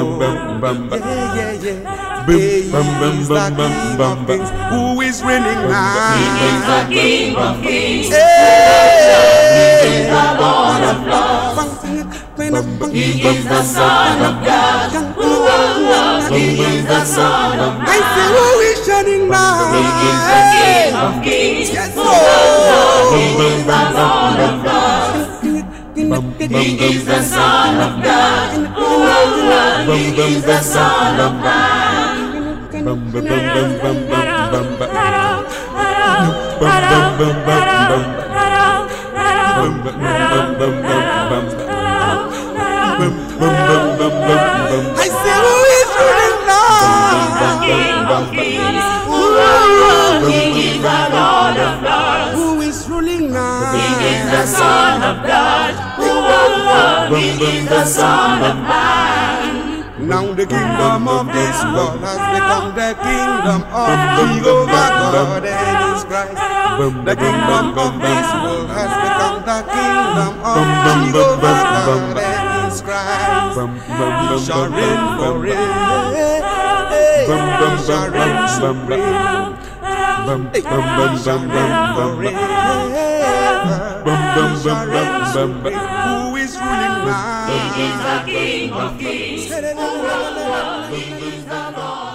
Yeah, yeah, yeah. He is the King of Kings, who is reigning now. He is the King of Kings. He is the Lord of Lords. He is the Son of God. He is the Son of God. I say, who is shining now? He is the King of Kings. Yes, He is the Lord of Lords. He is the Son of God. He is the Son of Man. I say, who is ruling now? King of Kings. He is the Lord of Lords. Who is ruling now? He is the Son of God. He is the Son of Man. Now the kingdom of this world has become the kingdom of Jehovah God and His Christ. The kingdom of this world has become the kingdom of Jehovah God and His Christ. He shall reign forever. He shall reign supreme. He shall reign forever. He shall reign supreme. Who is ruling now? He is the King of Kings. He is the Lord.